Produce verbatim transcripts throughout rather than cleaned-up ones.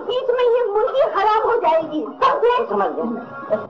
बीच में ये मुर्गी हराम हो जाएगी। समझ गए।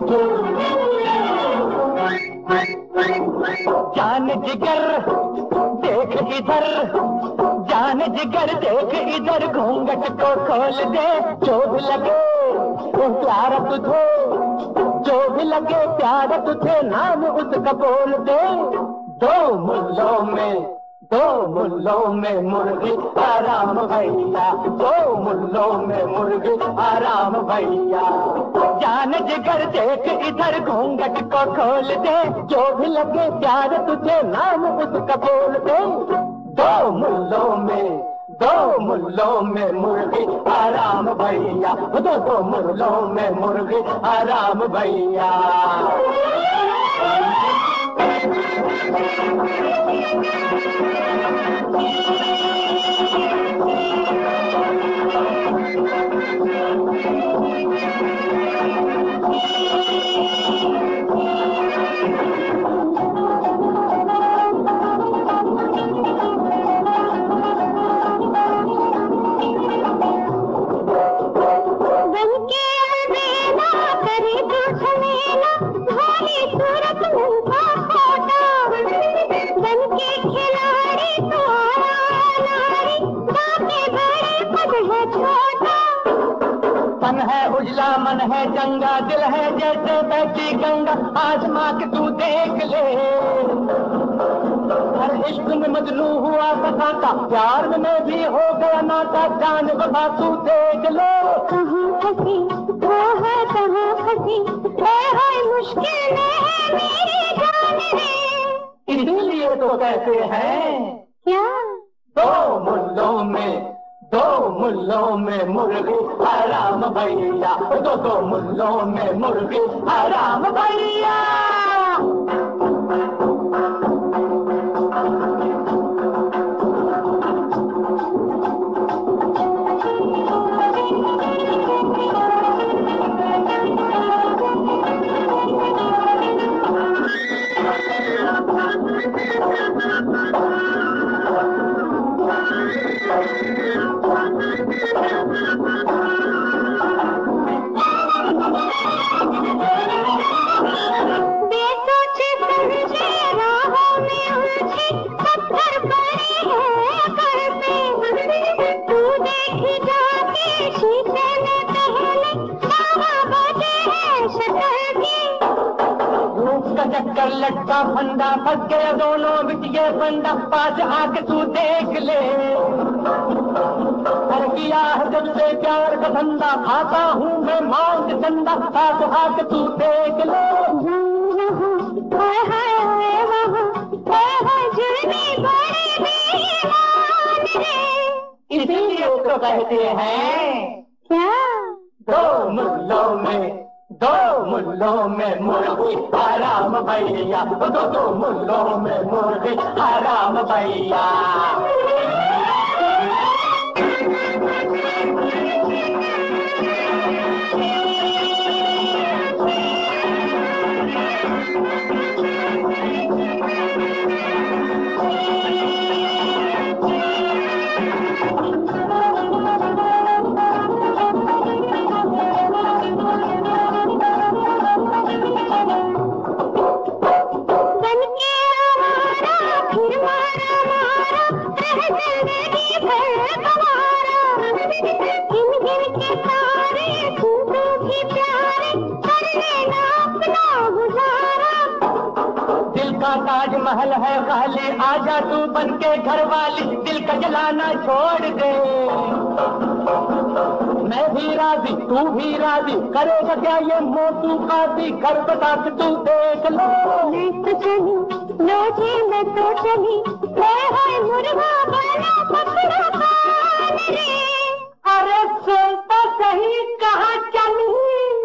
जान जिगर देख इधर, जान जिगर देख इधर, घूंघट को खोल दे, जो भी लगे प्यार तुझे, जो भी लगे प्यार तुझे, नाम उसका बोल दे। दो मुल्लों में दो मुल्लों में मुर्गी आराम भैया, दो मुल्लों में मुर्गी आराम भैया। जान जिगर देख इधर, घूंघट को खोल दे, जो भी लगे प्यार तुझे, नाम उसका बोल दे। दो मुल्लों में दो मुल्लों में मुर्गी आराम भैया, दो दो मुल्लों में मुर्गी आराम भैया। तन है उजला मन है चंगा, दिल है जैसे बहती गंगा, आजमा के तू देख ले। हर इश्क में मजनू हुआ सताता, प्यार में भी हो गया नाता, जान बता तू देख लो। कहाँ फंसी वो है कहाँ फंसी, है मुश्किल में है मेरी जान रे। इसीलिए तो कहते हैं क्या दो मुल्लों में दो मुल्लों में मुर्गी हराम भैया, दो दो मुल्लों में मुर्गी हराम भैया। चक्कर लटका फंदा, फंस गया दोनों बिटिए फंदा, पास आके तू देख ले। कर किया है जब से प्यार का धंधा, खाता हूँ मैं मौत चंदा, पास आके तू देख ले। इसीलिए तो कहते हैं क्या दो मुल्लों में दो मुल्लों में मुर्गी हराम भैया, दो दो मुल्लों में मुर्गी हराम भैया। ताजमहल है खाली, आजा तू बन के घर वाली, दिल का जलाना छोड़ दे। मैं भी राजी तू भी राजी, करेगा क्या ये मोटू काजी, घर बता के तू देख लो। मैं तो चली लो जी मैं तो चली, हाय मुर्गा बना पकड़ा कान रे। अरे सुन तो सही कहाँ चली।